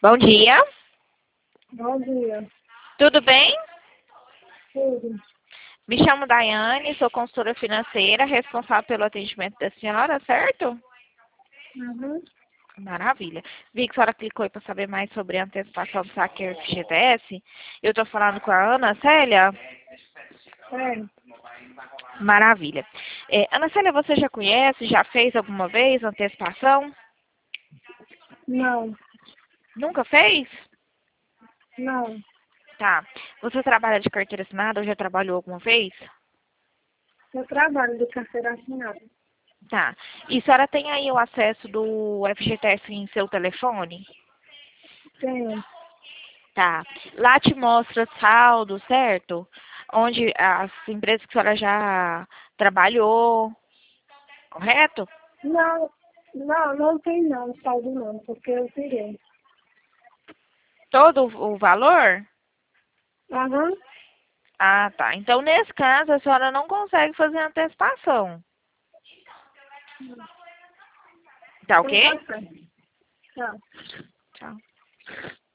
Bom dia, Bom dia. tudo bem? Tudo. Me chamo Daiane, sou consultora financeira, responsável pelo atendimento da senhora, certo? Uhum. Maravilha. Vi que a senhora clicou aí para saber mais sobre a antecipação do saque FGTS. Eu estou falando com a Ana Célia. É. Maravilha. Ana Célia, você já conhece, já fez alguma vez antecipação? Não. Nunca fez? Não. Tá. Você trabalha de carteira assinada ou já trabalhou alguma vez? Eu trabalho de carteira assinada. Tá. E a senhora tem aí o acesso do FGTS em seu telefone? Tenho. Tá. Lá te mostra saldo, certo? Onde as empresas que a senhora já trabalhou, correto? Não tem não, saldo não, porque eu tirei. Todo o valor? Aham. Ah, tá. Então, nesse caso, a senhora não consegue fazer antecipação. Tá Então ok? tá certo. Tá. Tchau.